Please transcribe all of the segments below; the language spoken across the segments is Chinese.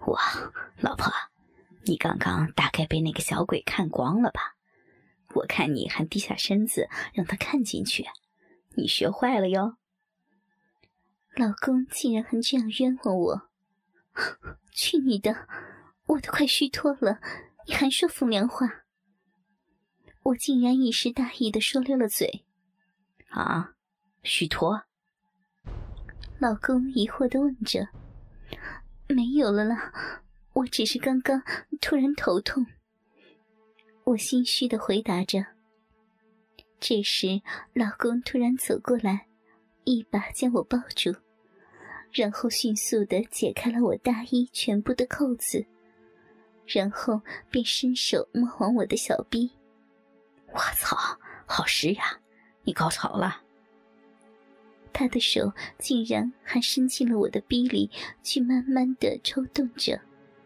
哇，老婆，你刚刚大概被那个小鬼看光了吧？我看你还低下身子让他看进去，你学坏了哟。 老公竟然还这样冤枉我，去你的，我都快虚脱了，你还说风凉话。我竟然一时大意地说溜了嘴。 啊，虚脱？ 老公疑惑地问着。没有了啦，我只是刚刚突然头痛。我心虚地回答着。这时老公突然走过来，一把将我抱住，然后迅速地解开了我大衣全部的扣子，然后便伸手摸往我的小臂。 我操，好湿呀，你高潮了。 他的手竟然还伸进了我的逼里，去慢慢地抽动着。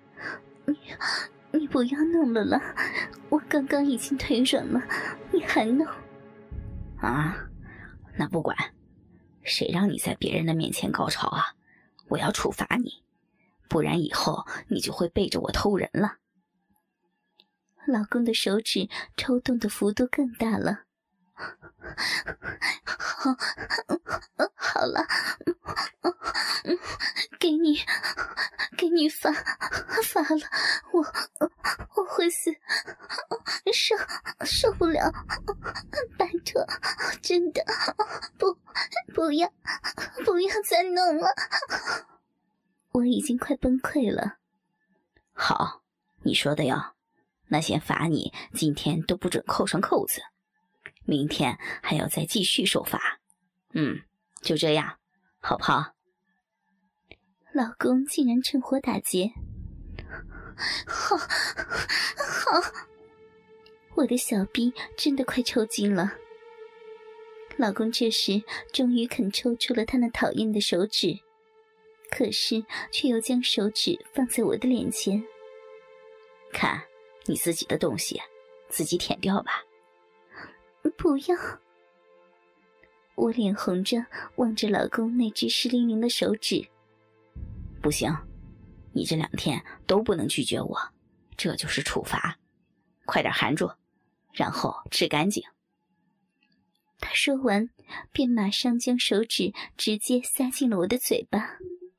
你不要弄了啦，我刚刚已经腿软了，你还弄？ 啊，那不管，谁让你在别人的面前高潮啊？我要处罚你，不然以后你就会背着我偷人了。 老公的手指抽动的幅度更大了。好了，给你发了，我会死，受不了，拜托，真的，不要再弄了，我已经快崩溃了。 好，你说的哟，那先罚你今天都不准扣上扣子，明天还要再继续受罚。就这样，好不好？ 老公竟然趁火打劫。好，我的小逼真的快抽筋了。老公这时终于肯抽出了他那讨厌的手指，可是却又将手指放在我的脸前。 看，你自己的东西，自己舔掉吧。 不要。我脸红着望着老公那只湿淋淋的手指。 不行，你这2天都不能拒绝我，这就是处罚。快点含住，然后吃干净。 他说完便马上将手指直接塞进了我的嘴巴。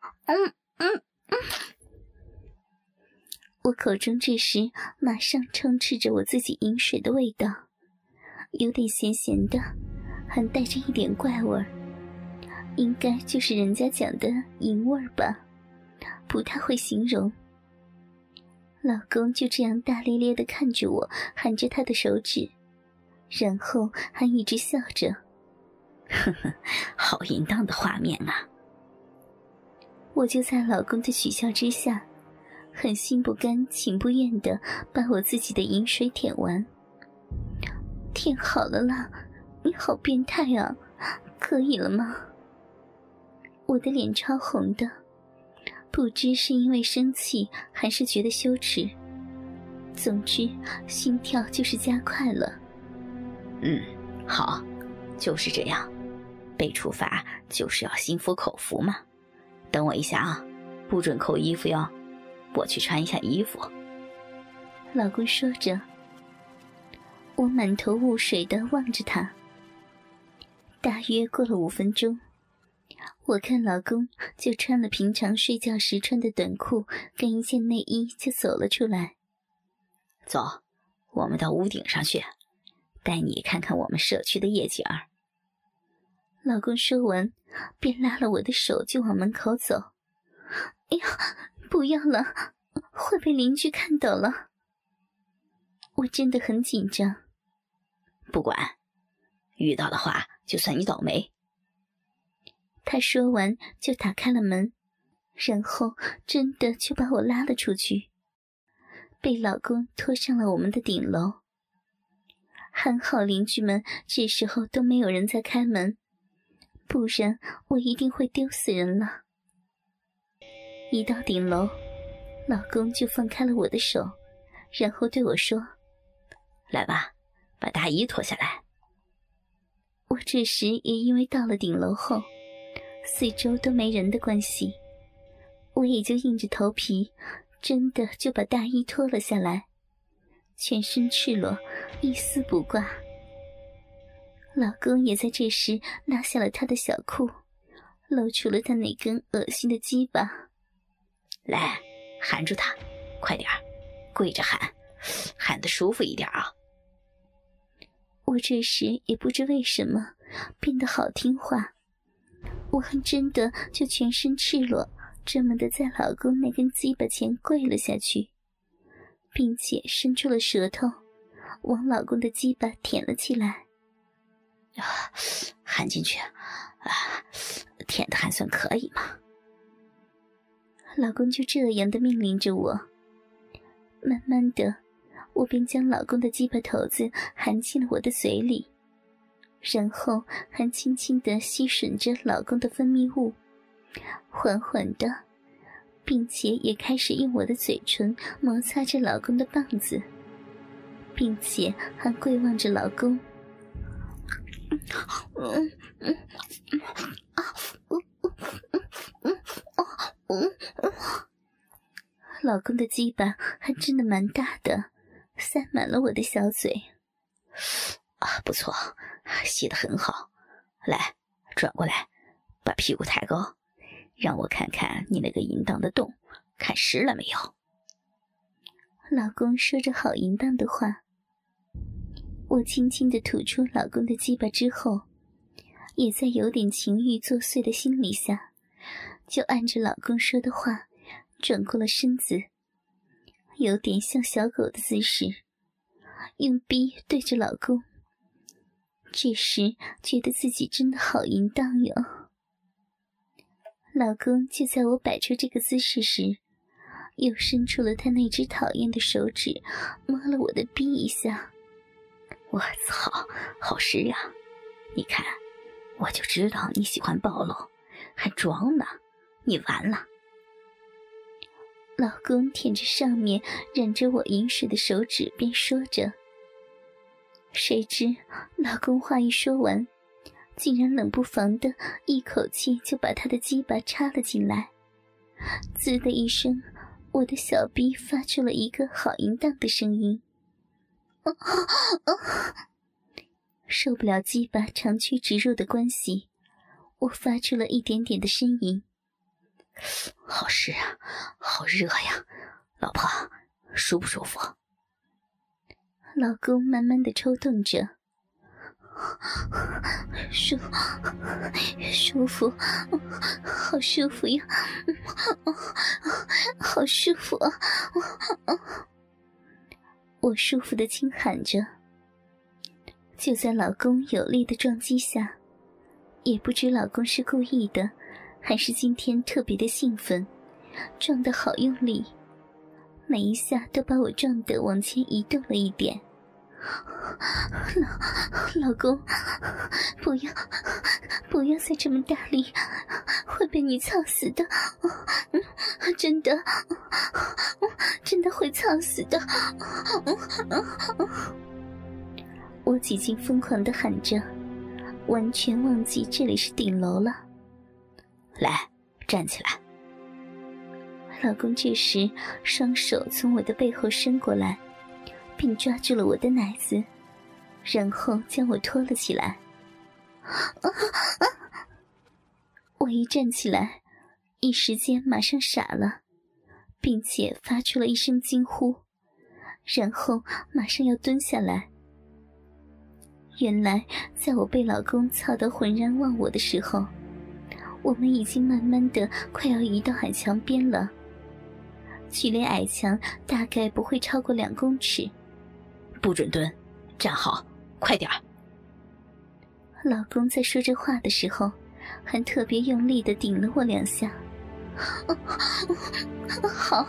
我口中这时马上充斥着我自己饮水的味道，有点咸咸的，还带着一点怪味儿，应该就是人家讲的淫味儿吧，不太会形容。老公就这样大咧咧地看着我，含着他的手指，然后还一直笑着。 呵呵，好淫荡的画面啊。 我就在老公的取笑之下，很心不甘情不愿地把我自己的饮水舔完。舔好了啦，你好变态啊，可以了吗？我的脸超红的，不知是因为生气还是觉得羞耻，总之心跳就是加快了。 好，就是这样，被处罚就是要心服口服嘛。等我一下啊，不准扣衣服哟，我去穿一下衣服。 老公说着，我满头雾水地望着他。大约过了5分钟，我看老公就穿了平常睡觉时穿的短裤跟一件内衣就走了出来。 走，我们到屋顶上去，带你看看我们社区的夜景。 老公说完便拉了我的手就往门口走。哎呀，不要了，会被邻居看到了。我真的很紧张。 不管，遇到的话就算你倒霉。 他说完就打开了门，然后真的就把我拉了出去，被老公拖上了我们的顶楼。还好邻居们这时候都没有人在开门，不然我一定会丢死人了。一到顶楼，老公就放开了我的手，然后对我说： 来吧，把大衣脱下来。 我这时也因为到了顶楼后，四周都没人的关系，我也就硬着头皮真的就把大衣脱了下来，全身赤裸，一丝不挂。老公也在这时拉下了他的小裤，露出了他那根恶心的鸡巴。 来，含住他，快点，跪着含，含得舒服一点啊。 我这时也不知为什么变得好听话，我还真的就全身赤裸，这么的在老公那根鸡巴前跪了下去，并且伸出了舌头，往老公的鸡巴舔了起来。 含进去，舔的还算可以嘛。 老公就这样的命令着我，慢慢的，我便将老公的鸡巴头子含进了我的嘴里，然后还轻轻地吸吮着老公的分泌物，缓缓的，并且也开始用我的嘴唇摩擦着老公的棒子，并且还跪望着老公。老公的鸡巴还真的蛮大的，塞满了我的小嘴。 不错，吸得很好。来，转过来，把屁股抬高，让我看看你那个淫荡的洞，看湿了没有。 老公说着好淫荡的话，我轻轻地吐出老公的鸡巴之后，也在有点情欲作祟的心理下，就按着老公说的话转过了身子，有点像小狗的姿势，用逼对着老公。这时觉得自己真的好淫荡哟。老公就在我摆出这个姿势时，又伸出了他那只讨厌的手指，摸了我的逼一下。 我操，好湿呀！你看，我就知道你喜欢暴露，还装呢，你完了。 老公舔着上面染着我饮水的手指边说着，谁知老公话一说完，竟然冷不防的一口气就把他的鸡巴插了进来。滋的一声，我的小逼发出了一个好淫荡的声音。受不了鸡巴长驱直入的关系，我发出了一点点的呻吟。 好湿啊，好热呀，老婆，舒不舒服？ 老公慢慢的抽动着。舒服，好舒服呀，好舒服啊！我舒服的轻喊着。就在老公有力的撞击下，也不知老公是故意的还是今天特别的兴奋，撞得好用力，每一下都把我撞得往前移动了一点。老公，不要再这么大力，会被你操死的，真的会操死的。我几近疯狂地喊着，完全忘记这里是顶楼了。 来，站起来。 老公这时双手从我的背后伸过来，并抓住了我的奶子，然后将我拖了起来。我一站起来，一时间马上傻了，并且发出了一声惊呼，然后马上要蹲下来。原来在我被老公操得浑然忘我的时候，我们已经慢慢的快要移到矮墙边了，距离矮墙大概不会超过2公尺。 不准蹲，站好，快点儿。 老公在说这话的时候，还特别用力地顶了我2下。好。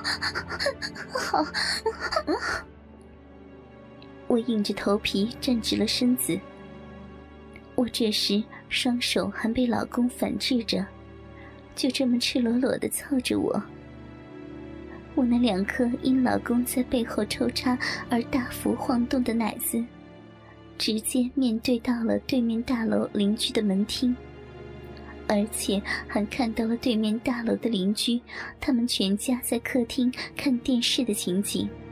我硬着头皮站直了身子。我这时双手还被老公反制着，就这么赤裸裸地操着我。我那2颗因老公在背后抽插而大幅晃动的奶子，直接面对到了对面大楼邻居的门厅， 而且还看到了对面大楼的邻居，他们全家在客厅看电视的情景。